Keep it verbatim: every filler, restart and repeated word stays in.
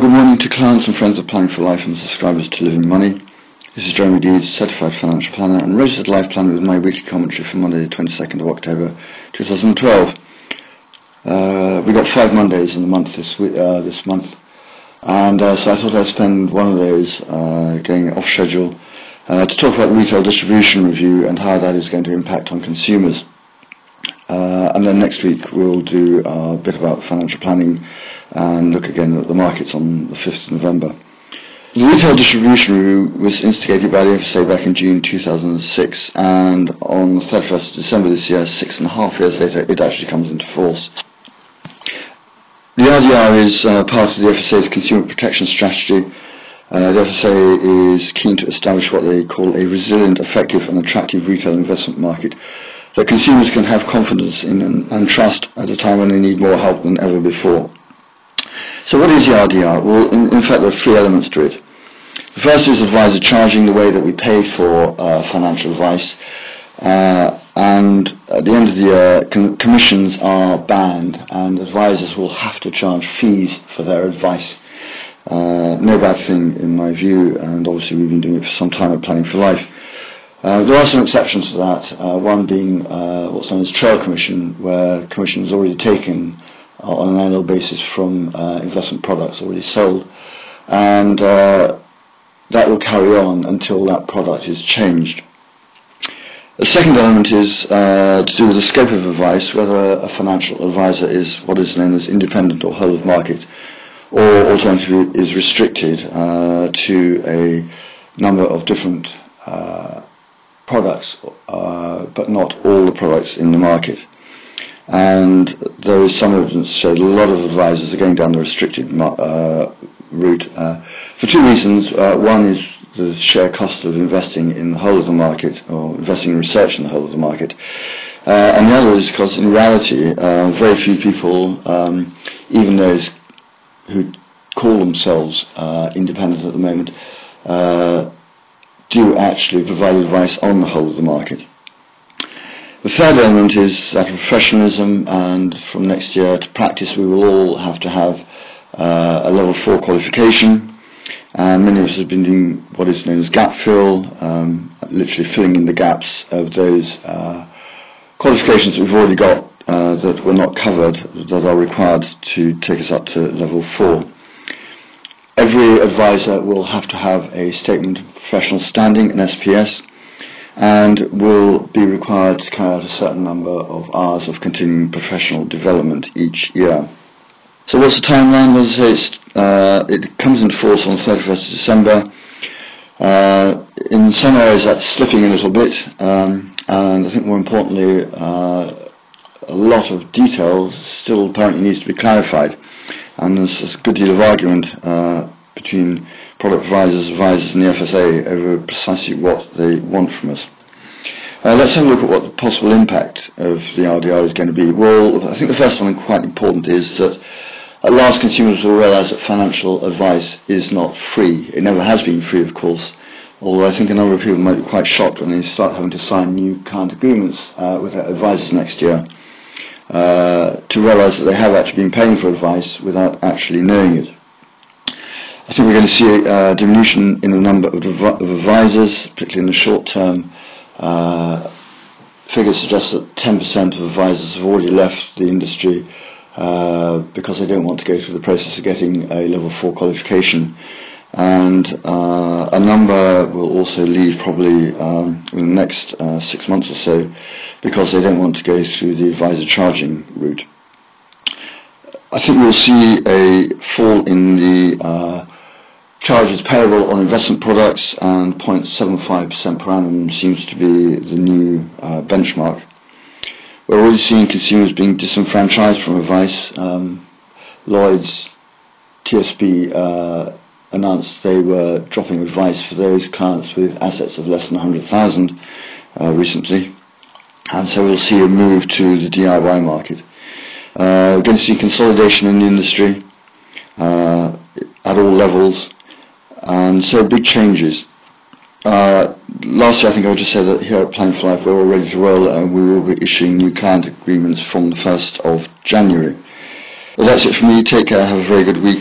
good morning to clients and friends of Planning for Life and subscribers to Living Money. This is Jeremy Deeds, Certified Financial Planner and Registered Life Planner with my weekly commentary for Monday the twenty-second of October two thousand twelve. Uh, we got five Mondays in the month this week, uh, this month, and uh, so I thought I'd spend one of those uh, going off schedule uh, to talk about the retail distribution review and how that is going to impact on consumers. Uh, and then next week we'll do a bit about financial planning and look again at the markets on the fifth of November. The retail distribution review was instigated by the F S A back in June two thousand six, and on the thirty-first of December this year, six and a half years later, it actually comes into force. The R D R is uh, part of the F S A's consumer protection strategy. Uh, the F S A is keen to establish what they call a resilient, effective and attractive retail investment market that consumers can have confidence in and, and trust at a time when they need more help than ever before. So what is the R D R? Well, in, in fact, there are three elements to it. The first is advisor charging, the way that we pay for uh, financial advice. Uh, and at the end of the year, com- commissions are banned, and advisors will have to charge fees for their advice. Uh, no bad thing in my view, and obviously we've been doing it for some time at Planning for Life. Uh, there are some exceptions to that, uh, one being uh, what's known as trail commission, where commission is already taken uh, on an annual basis from uh, investment products already sold, and uh, that will carry on until that product is changed. The second element is uh, to do with the scope of advice, whether a financial advisor is what is known as independent or whole of market, or alternatively is restricted uh, to a number of different uh, products, uh, but not all the products in the market. And there is some evidence to show that a lot of advisors are going down the restricted uh, route uh, for two reasons. Uh, one is the sheer cost of investing in the whole of the market, or investing in research in the whole of the market. Uh, and the other is because in reality, uh, very few people, um, even those who call themselves uh, independent at the moment, uh, do actually provide advice on the whole of the market. The third element is that of professionalism, and from next year to practice we will all have to have uh, a level four qualification, and many of us have been doing what is known as gap fill, um, literally filling in the gaps of those uh, qualifications that we've already got uh, that were not covered, that are required to take us up to level four. Every advisor will have to have a statement of professional standing, an S P S, and will be required to carry out a certain number of hours of continuing professional development each year. So what's the timeline? As I say, it's, uh, it comes into force on the thirty-first of December. Uh, in some areas that's slipping a little bit, um, and I think more importantly, uh, a lot of details still apparently needs to be clarified. And there's a good deal of argument uh, between product advisors, advisors and the F S A over precisely what they want from us. Uh, let's have a look at what the possible impact of the R D R is going to be. Well, I think the first one, quite important, is that at last consumers will realise that financial advice is not free. It never has been free, of course, although I think a number of people might be quite shocked when they start having to sign new client agreements uh, with their advisors next year. Uh, to realise that they have actually been paying for advice without actually knowing it. I think we're going to see a diminution in the number of, adv- of advisors, particularly in the short term. Uh, figures suggest that ten percent of advisors have already left the industry uh, because they don't want to go through the process of getting a level four qualification. And uh, a number will also leave probably um, in the next uh, six months or so because they don't want to go through the advisor charging route. I think we'll see a fall in the uh, charges payable on investment products, and zero point seven five percent per annum seems to be the new uh, benchmark. We're already seeing consumers being disenfranchised from advice. Um, Lloyd's, T S B uh, announced they were dropping advice for those clients with assets of less than one hundred thousand uh, recently, and so we'll see a move to the D I Y market. Uh, we're going to see consolidation in the industry uh, at all levels, and so big changes. Uh, lastly, I think I would just say that here at Planning for Life we're all ready to roll, and we will be issuing new client agreements from the first of January. Well, that's it for me. Take care, have a very good week,